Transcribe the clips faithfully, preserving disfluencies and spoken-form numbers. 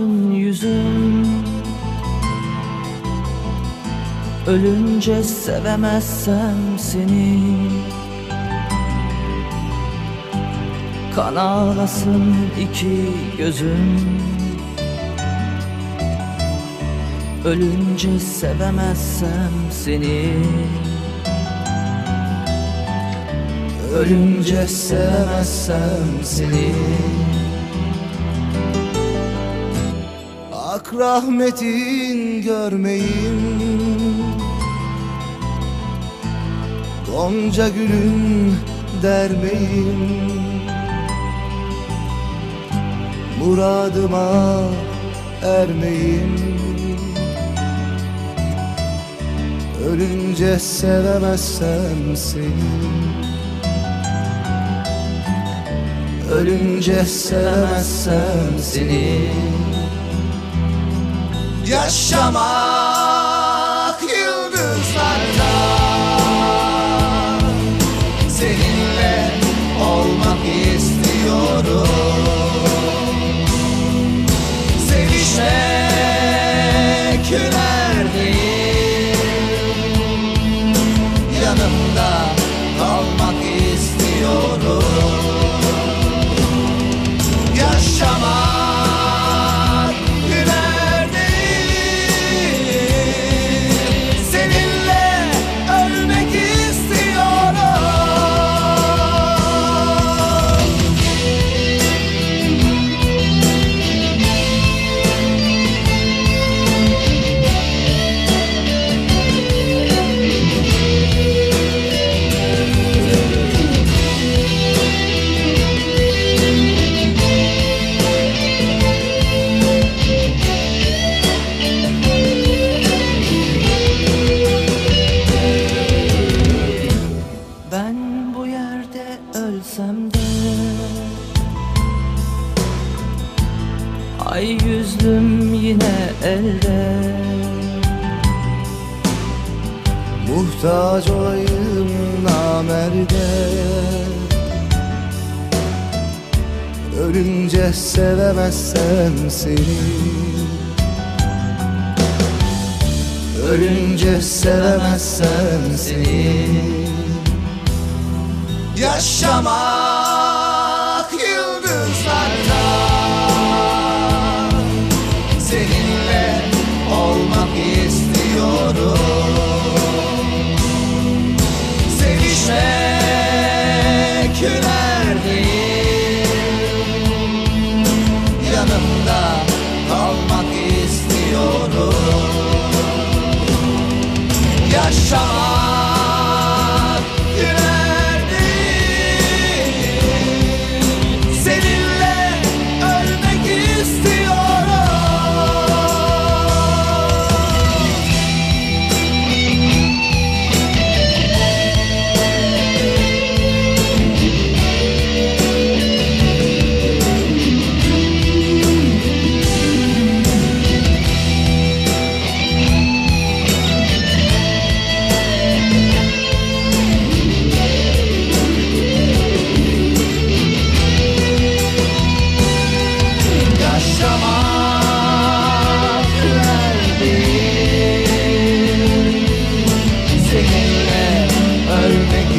solsun yüzüm. Ölünce sevemezsem seni, kan ağlasın iki gözüm. Ölünce sevemezsem seni, ölünce sevemezsem seni. Ak rahmetin görmeyim, gonca gülün dermeyim. Muradıma ermeyim, ölünce sevemezsem seni, ölünce sevemezsem seni. Yaşamak yıldızlarda, seninle olmak istiyorum. Sevişmek hünerdeyim, yanımda kalmak istiyorum. Yaşamak hünerdeyim, seninle ölmek istiyorum. Ben bu yerde ölsem de, ay yüzlüm yine elde. Muhtaç olayım namerde, ölünce sevemezsem seni, ölünce sevemezsem seni. Yaşamak yıldızlarda, seninle olmak istiyorum. Sevişmek hünerdeyim, yanımda kalmak istiyorum. Yaşamak hünerdeyim, seninle ölmek istiyorum. Yaşamak hünerdeyim, seninle ölmek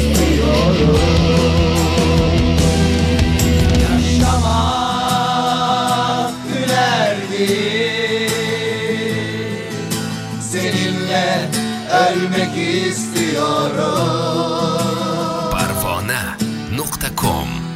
istiyorum. Yaşamak hünerdeyim, seninle ölmek istiyorum. parvona nokta com